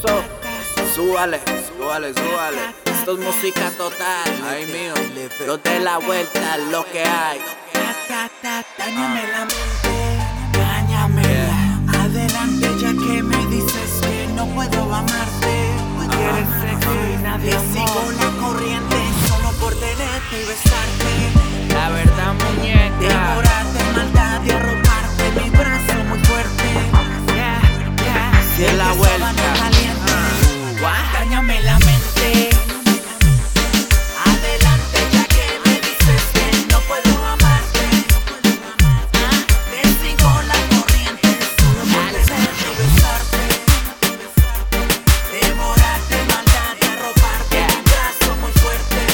Eso, súbale, súbale, súbale. Esto es música total, ay mío. Los de la vuelta, lo que hay. Dáñame la mente, dáñamela. Adelante ya que me dices que no puedo amarte. Quieres sexo y nadie sigo la corriente solo por tenerte y besarte. La verdad, muñeca. Devorarte, maldad y arroparte. Mi brazo muy fuerte. Si es la vuelta. Dáñame la mente. Adelante ya que me dices que no puedo amarte. Te sigo la corriente solo por tenerte y besarte. Devorarte, maldad y arroparte. Mi brazo muy fuerte.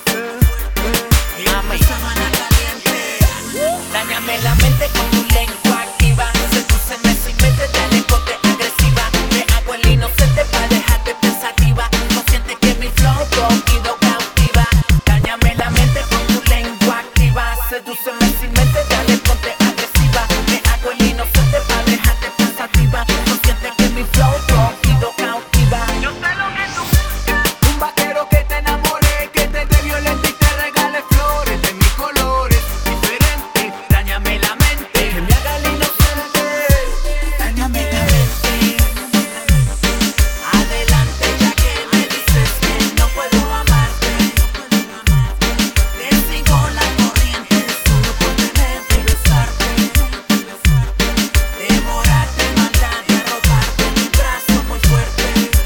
Y mi sábana caliente. Dáñame la mente con tu lengua activa. Sedúceme sin mente, dale ponte agresiva. Me hago el inocente para dejarte pensativa. Consciente que mi flow contigo cautiva. Dáñame la mente con tu lengua activa. Sedúceme sin mente, dale ponte agresiva. Me hago el inocente para dejarte pensativa. Consciente que mi flow contigo cautiva. Yo sé lo que tú buscas. Un vaquero que te enamore, que te dé violento y te regale flores de mis colores diferentes. Dáñame la mente, que me haga el inocente. Dáñame la mente. Adelante ya que me dices que no puedo amarte. Te sigo la corriente solo por tenerte y besarte. Devorarte, maldad y arroparte. Mi brazo muy fuerte.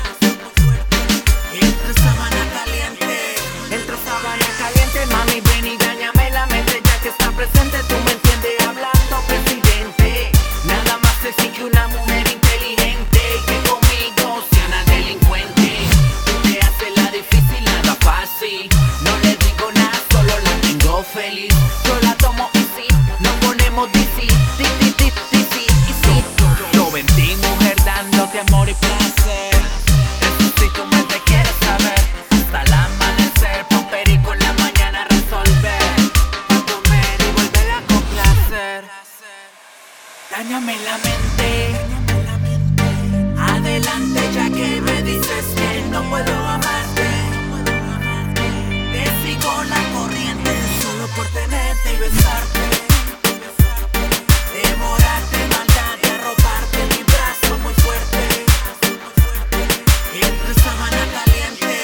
Entre sábana caliente. Entre sábana caliente, mami, ven y dáñame la mente. Ya que está presente, tú me entiendes hablando, presidente. Nada más se exige una mujer inteligente que conmigo sea una delincuente. Tú te haces la difícil, nada fácil. No le digo nada, solo la tengo feliz. Yo la tomo easy, nos ponemos DC, easy. Yo vendí, mujer, dándote amor y placer. Eso si tu mente quieres saber. Hasta el amanecer, pon perico en la mañana a resolver. Comer y volver a complacer. Dáñame la mente. Adelante ya que me dices que no puedo amarte. Te sigo la corriente solo por tenerte y besarte. Devorarte, maldad y arroparte. Mi brazo muy fuerte. Y entre sábana caliente.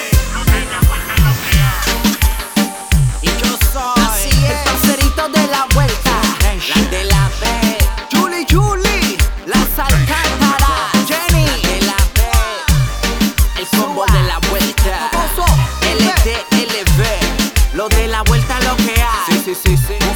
Y yo soy el parcerito de la vuelta. La de la B. Julie, las alcántaras. Jenny, la de la B. El combo de la vuelta. LD, LB. Lo de la vuelta, lo que hay. Sí.